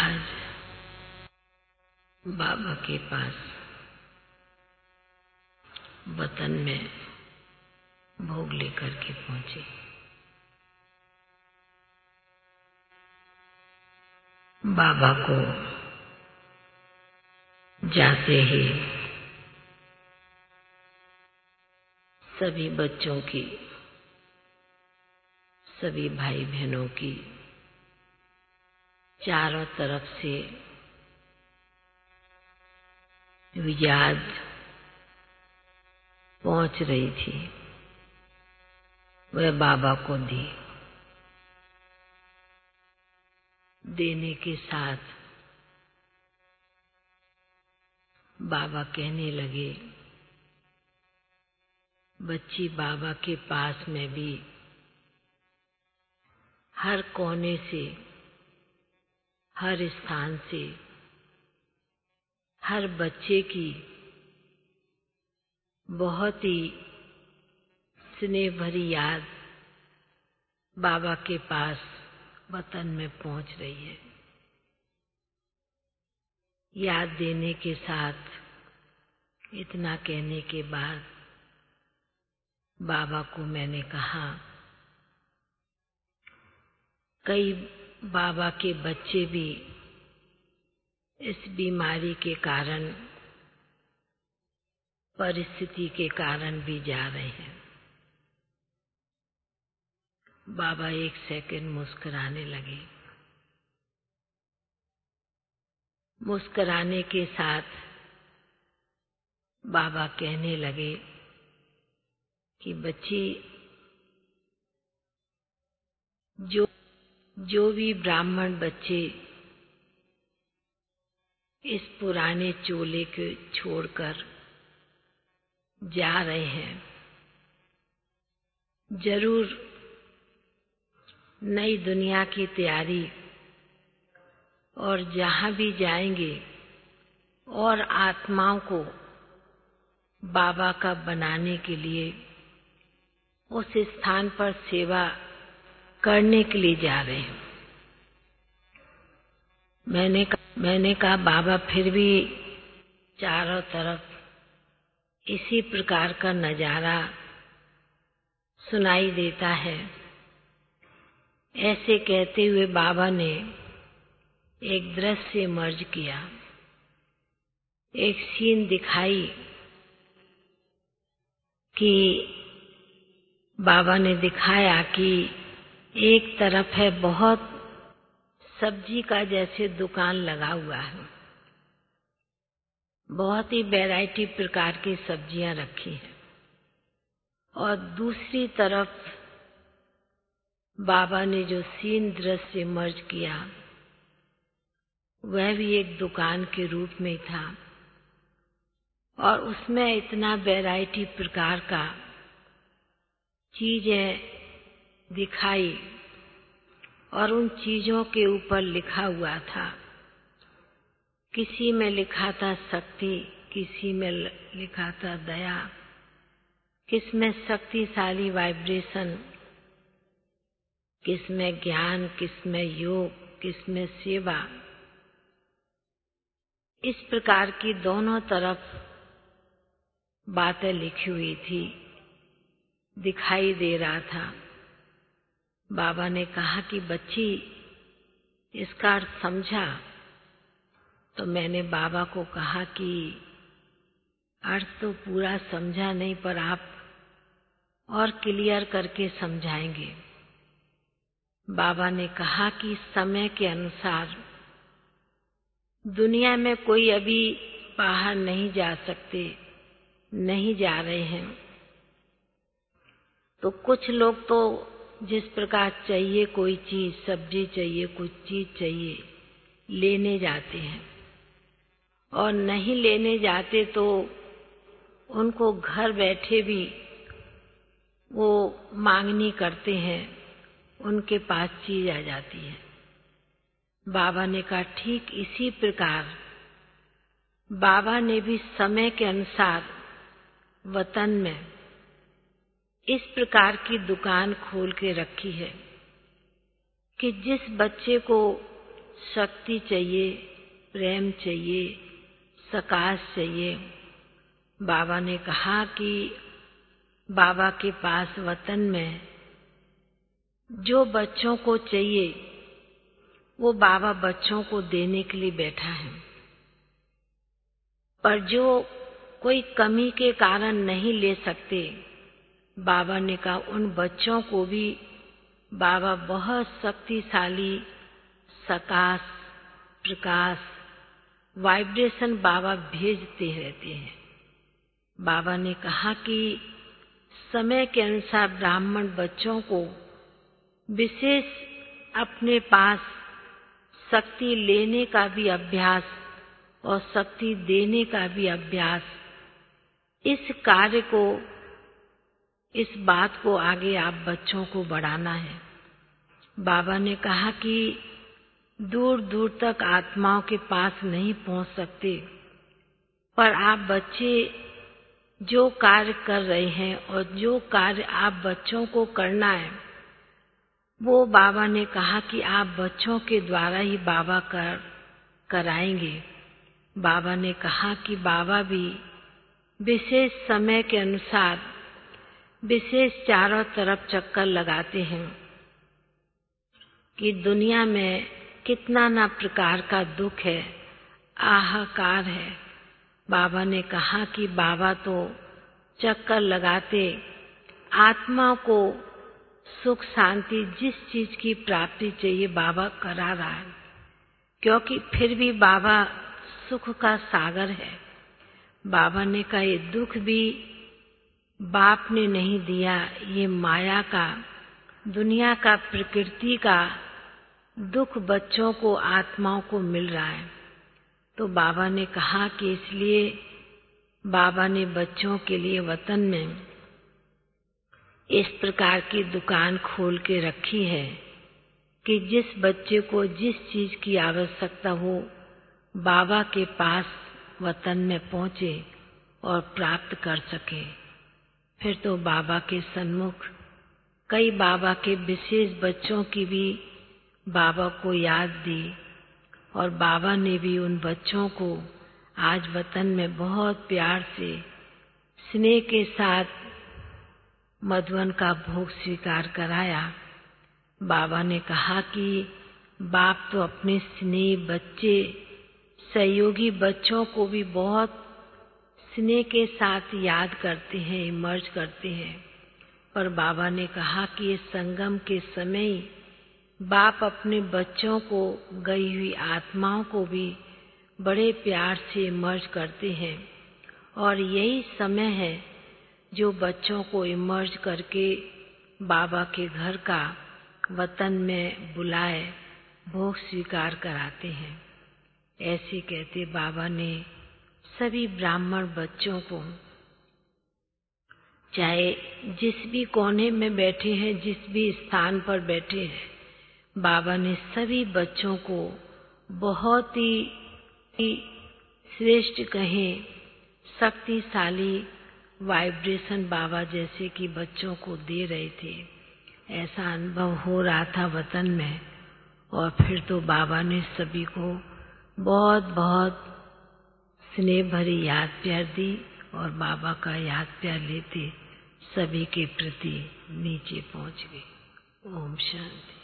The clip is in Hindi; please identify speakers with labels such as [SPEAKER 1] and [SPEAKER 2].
[SPEAKER 1] आज बाबा के पास वतन में भोग लेकर के पहुंचे। बाबा को जाते ही सभी बच्चों की, सभी भाई बहनों की चारों तरफ से याद पहुंच रही थी। वह बाबा को दी। देने के साथ बाबा कहने लगे, बच्ची, बाबा के पास में भी हर कोने से, हर स्थान से, हर बच्चे की बहुत ही स्नेह भरी याद बाबा के पास वतन में पहुंच रही है। याद देने के साथ इतना कहने के बाद बाबा को मैंने कहा, कई बाबा के बच्चे भी इस बीमारी के कारण, परिस्थिति के कारण भी जा रहे हैं। बाबा एक सेकंड मुस्कुराने लगे। मुस्कुराने के साथ बाबा कहने लगे कि बच्ची, जो भी ब्राह्मण बच्चे इस पुराने चोले को छोड़कर जा रहे हैं, जरूर नई दुनिया की तैयारी, और जहां भी जाएंगे और आत्माओं को बाबा का बनाने के लिए उस स्थान पर सेवा करने के लिए जा रहे हैं। मैंने कहा बाबा, फिर भी चारों तरफ इसी प्रकार का नजारा सुनाई देता है। ऐसे कहते हुए बाबा ने एक दृश्य मर्ज किया, एक सीन दिखाई कि बाबा ने दिखाया कि एक तरफ है बहुत सब्जी का जैसे दुकान लगा हुआ है, बहुत ही वैरायटी प्रकार की सब्जियां रखी हैं, और दूसरी तरफ बाबा ने जो सीन दृश्य मर्ज किया वह भी एक दुकान के रूप में था, और उसमें इतना वैरायटी प्रकार का चीजें दिखाई, और उन चीजों के ऊपर लिखा हुआ था। किसी में लिखा था शक्ति, किसी में लिखा था दया, किसमें शक्तिशाली वाइब्रेशन, किसमें ज्ञान, किसमें योग, किसमें सेवा। इस प्रकार की दोनों तरफ बातें लिखी हुई थी, दिखाई दे रहा था। बाबा ने कहा कि बच्ची, इसका अर्थ समझा? तो मैंने बाबा को कहा कि अर्थ तो पूरा समझा नहीं, पर आप और क्लियर करके समझाएंगे। बाबा ने कहा कि समय के अनुसार दुनिया में कोई अभी बाहर नहीं जा सकते, नहीं जा रहे हैं, तो कुछ लोग तो जिस प्रकार चाहिए कोई चीज, सब्जी चाहिए, कुछ चीज चाहिए, लेने जाते हैं, और नहीं लेने जाते तो उनको घर बैठे भी वो मांगनी करते हैं, उनके पास चीज आ जाती है। बाबा ने कहा ठीक इसी प्रकार बाबा ने भी समय के अनुसार वतन में इस प्रकार की दुकान खोल के रखी है कि जिस बच्चे को शक्ति चाहिए, प्रेम चाहिए, सकाश चाहिए। बाबा ने कहा कि बाबा के पास वतन में जो बच्चों को चाहिए वो बाबा बच्चों को देने के लिए बैठा है, पर जो कोई कमी के कारण नहीं ले सकते, बाबा ने कहा उन बच्चों को भी बाबा बहुत शक्तिशाली सकाश, प्रकाश, वाइब्रेशन बाबा भेजते रहते हैं। बाबा ने कहा कि समय के अनुसार ब्राह्मण बच्चों को विशेष अपने पास शक्ति लेने का भी अभ्यास और शक्ति देने का भी अभ्यास, इस कार्य को, इस बात को आगे आप बच्चों को बढ़ाना है। बाबा ने कहा कि दूर दूर तक आत्माओं के पास नहीं पहुंच सकते, पर आप बच्चे जो कार्य कर रहे हैं और जो कार्य आप बच्चों को करना है, वो बाबा ने कहा कि आप बच्चों के द्वारा ही बाबा कराएंगे। बाबा ने कहा कि बाबा भी विशेष समय के अनुसार विशेष चारों तरफ चक्कर लगाते हैं कि दुनिया में कितना ना प्रकार का दुख है, हाहाकार है। बाबा ने कहा कि बाबा तो चक्कर लगाते आत्मा को सुख शांति, जिस चीज की प्राप्ति चाहिए बाबा करा रहा है, क्योंकि फिर भी बाबा सुख का सागर है। बाबा ने कहा ये दुख भी बाप ने नहीं दिया, ये माया का, दुनिया का, प्रकृति का दुख बच्चों को, आत्माओं को मिल रहा है। तो बाबा ने कहा कि इसलिए बाबा ने बच्चों के लिए वतन में इस प्रकार की दुकान खोल के रखी है कि जिस बच्चे को जिस चीज की आवश्यकता हो बाबा के पास वतन में पहुंचे और प्राप्त कर सके। फिर तो बाबा के सन्मुख कई बाबा के विशेष बच्चों की भी बाबा को याद दी, और बाबा ने भी उन बच्चों को आज वतन में बहुत प्यार से, स्नेह के साथ मधुवन का भोग स्वीकार कराया। बाबा ने कहा कि बाप तो अपने स्नेह बच्चे, सहयोगी बच्चों को भी बहुत स्नेह के साथ याद करते हैं, इमर्ज करते हैं, पर बाबा ने कहा कि ये संगम के समय ही बाप अपने बच्चों को, गई हुई आत्माओं को भी बड़े प्यार से इमर्ज करते हैं, और यही समय है जो बच्चों को इमर्ज करके बाबा के घर का, वतन में बुलाए, भोग स्वीकार कराते हैं। ऐसे कहते बाबा ने सभी ब्राह्मण बच्चों को, चाहे जिस भी कोने में बैठे हैं, जिस भी स्थान पर बैठे हैं, बाबा ने सभी बच्चों को बहुत ही श्रेष्ठ कहें, शक्तिशाली वाइब्रेशन बाबा जैसे कि बच्चों को दे रहे थे। ऐसा अनुभव हो रहा था वतन में। और फिर तो बाबा ने सभी को बहुत बहुत स्नेह भरी याद प्यार दी, और बाबा का याद प्यार लेते सभी के प्रति नीचे पहुंच गए। ओम शांति।